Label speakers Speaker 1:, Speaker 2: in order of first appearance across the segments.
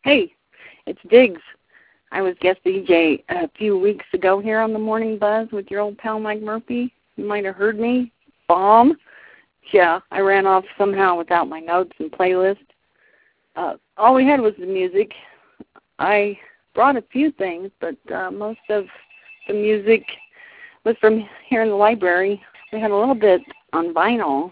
Speaker 1: Hey, it's Diggs. I was guest DJ a few weeks ago here on the Morning Buzz with your old pal Mike Murphy. You might have heard me. Bomb. Yeah, I ran off somehow without my notes and playlist. All we had was the music. I brought a few things, but most of the music was from here in the library. We had a little bit on vinyl.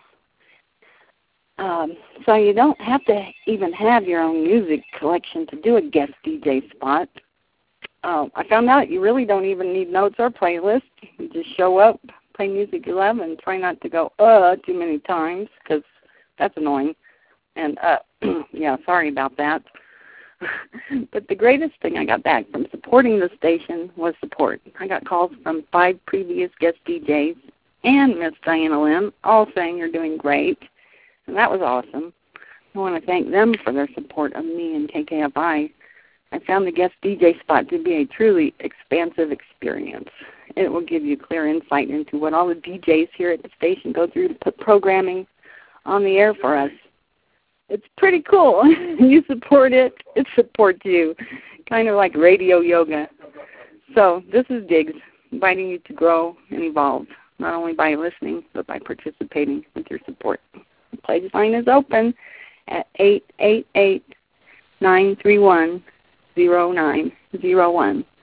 Speaker 1: So you don't have to even have your own music collection to do a guest DJ spot. I found out you really don't even need notes or playlists. You just show up, play music you love, and try not to go too many times because that's annoying. And, yeah, sorry about that. But the greatest thing I got back from supporting the station was support. I got calls from 5 previous guest DJs and Miss Diana Lim, all saying you're doing great. And that was awesome. I want to thank them for their support of me and KKFI. I found the guest DJ spot to be a truly expansive experience. It will give you clear insight into what all the DJs here at the station go through to put programming on the air for us. It's pretty cool. You support it, it supports you, kind of like radio yoga. So this is Diggs, inviting you to grow and evolve, not only by listening, but by participating with your support. The pledge line is open at 888-931-0901.